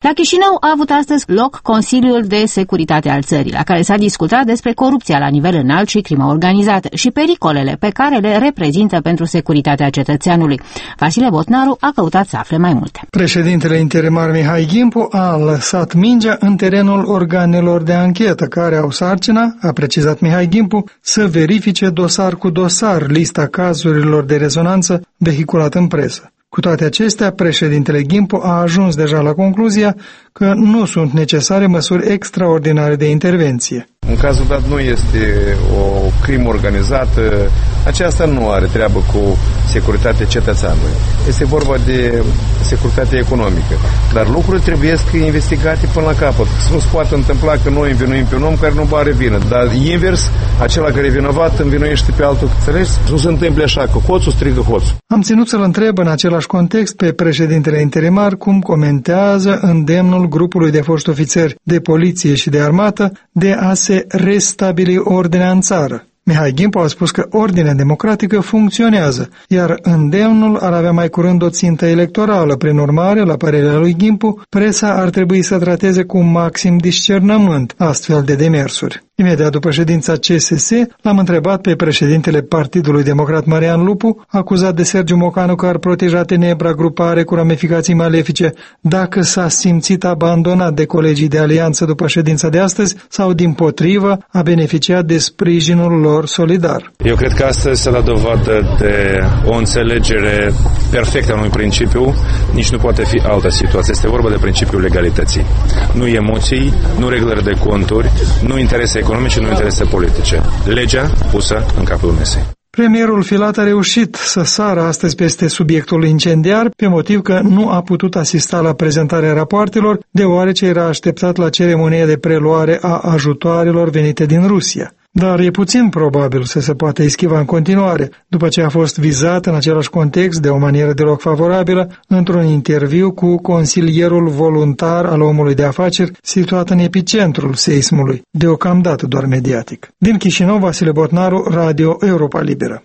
La Chișinău a avut astăzi loc Consiliul de Securitate al țării, la care s-a discutat despre corupția la nivel înalt și crima organizată și pericolele pe care le reprezintă pentru securitatea cetățeanului. Vasile Botnaru a căutat să afle mai multe. Președintele interimar Mihai Gimpu a lăsat mingea în terenul organelor de anchetă, care au sarcina, a precizat Mihai Gimpu, să verifice dosar cu dosar lista cazurilor de rezonanță vehiculată în presă. Cu toate acestea, președintele Gimpu a ajuns deja la concluzia că nu sunt necesare măsuri extraordinare de intervenție. În cazul dat nu este o crimă organizată, aceasta nu are treabă cu securitatea cetățeanului. Este vorba de securitate economică. Dar lucrurile trebuie investigate până la capăt. Să nu se poate întâmpla că noi învinuim pe un om care nu are vină. Dar invers, acela care e vinovat învinuiește pe altul. Înțelegi? Nu se întâmple așa, că hoțul strigă hoțul. Am ținut să-l întreb în același context pe președintele interimar cum comentează îndemnul grupului de foști ofițeri de poliție și de armată de a se restabili ordinea în țară. Mihai Gimpu a spus că ordinea democratică funcționează, iar îndemnul ar avea mai curând o țintă electorală. Prin urmare, la părerea lui Gimpu, presa ar trebui să trateze cu maxim discernământ astfel de demersuri. Imediat după ședința CSS, l-am întrebat pe președintele Partidului Democrat Marian Lupu, acuzat de Sergiu Mocanu că ar proteja Tenebra, grupare cu ramificații malefice, dacă s-a simțit abandonat de colegii de alianță după ședința de astăzi sau, dimpotrivă, a beneficiat de sprijinul lor solidar. Eu cred că astăzi se dă dovadă de o înțelegere perfectă a unui principiu, nici nu poate fi altă situație. Este vorba de principiul legalității. Nu emoții, nu reglări de conturi, nu interese economice, nu interese politice. Legea pusă în capul mesei. Premierul Filat a reușit să sară astăzi peste subiectul incendiar, pe motiv că nu a putut asista la prezentarea rapoartelor, deoarece era așteptat la ceremonia de preluare a ajutoarelor venite din Rusia. Dar e puțin probabil să se poată eschiva în continuare, după ce a fost vizat în același context, de o manieră deloc favorabilă, într-un interviu cu consilierul voluntar al omului de afaceri, situat în epicentrul seismului, deocamdată doar mediatic. Din Chișinău, Vasile Botnaru, Radio Europa Liberă.